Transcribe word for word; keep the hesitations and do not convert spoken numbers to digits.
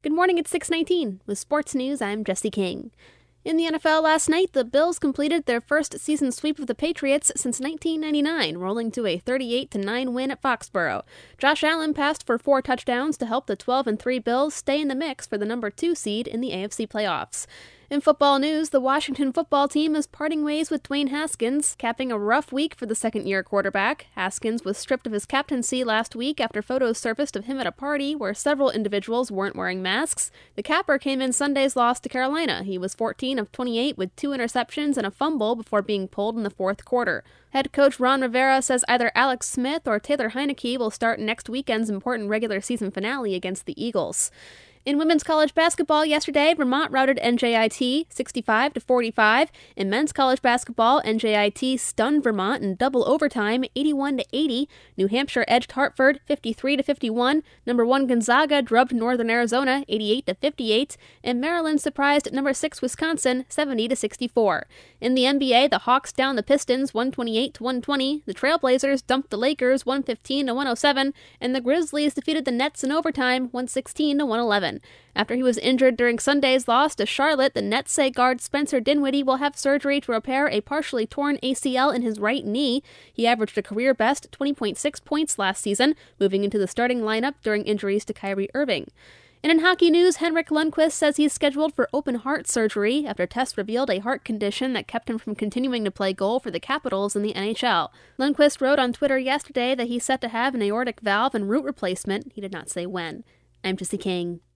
Good morning, it's six nineteen. With sports news, I'm Jesse King. In the N F L last night, the Bills completed their first season sweep of the Patriots since nineteen ninety-nine, rolling to a thirty-eight to nine win at Foxborough. Josh Allen passed for four touchdowns to help the twelve and three Bills stay in the mix for the number two seed in the A F C playoffs. In football news, the Washington football team is parting ways with Dwayne Haskins, capping a rough week for the second-year quarterback. Haskins was stripped of his captaincy last week after photos surfaced of him at a party where several individuals weren't wearing masks. The capper came in Sunday's loss to Carolina. He was fourteen of twenty-eight with two interceptions and a fumble before being pulled in the fourth quarter. Head coach Ron Rivera says either Alex Smith or Taylor Heineke will start next weekend's important regular season finale against the Eagles. In women's college basketball yesterday, Vermont routed N J I T sixty-five to forty-five. In men's college basketball, N J I T stunned Vermont in double overtime, eighty-one to eighty. New Hampshire edged Hartford fifty-three to fifty-one. Number one Gonzaga drubbed Northern Arizona eighty-eight to fifty-eight, and Maryland surprised number six Wisconsin seventy to sixty-four. In the N B A, the Hawks downed the Pistons one twenty-eight to one twenty. The Trailblazers dumped the Lakers one fifteen to one oh seven, and the Grizzlies defeated the Nets in overtime one sixteen to one eleven. After he was injured during Sunday's loss to Charlotte, the Nets say guard Spencer Dinwiddie will have surgery to repair a partially torn A C L in his right knee. He averaged a career-best twenty point six points last season, moving into the starting lineup during injuries to Kyrie Irving. And in hockey news, Henrik Lundqvist says he's scheduled for open heart surgery after tests revealed a heart condition that kept him from continuing to play goal for the Capitals in the N H L. Lundqvist wrote on Twitter yesterday that he's set to have an aortic valve and root replacement. He did not say when. I'm Jesse King.